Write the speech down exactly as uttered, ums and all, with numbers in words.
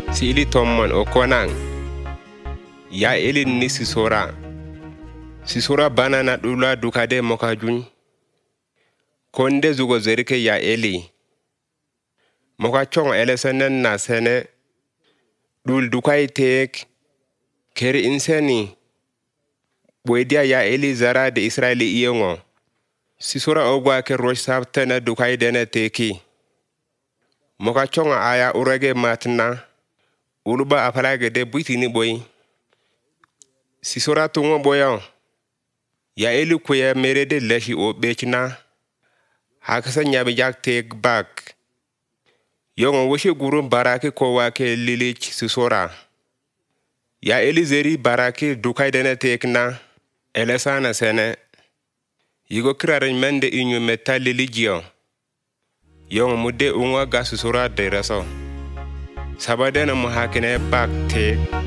si ili tommon o konang ya eli ni Sisora Sisora banana dula dukade mokajun konde zugo zerike ya eli moka chong elesenen na sene dul dukai tek keri inseni boidia ya eli zara de Israeli iyongo Sisora ogwa ke rosh sabtene dukai dene teki moka chong aya urege matna uluba apalage de buitini boy Sisora tungo boyo ya eli kuya merede leshi o bechna hakasa nyabi jak tek bak yongo woshi gurun barake ko wake lilich Sisora ya eli zeri barake dukai dene tekna elesana sene yigo kiraren mende inyu meta liligio yongo mude unwa ga Sisora de reso sabadena mu hakine bak tek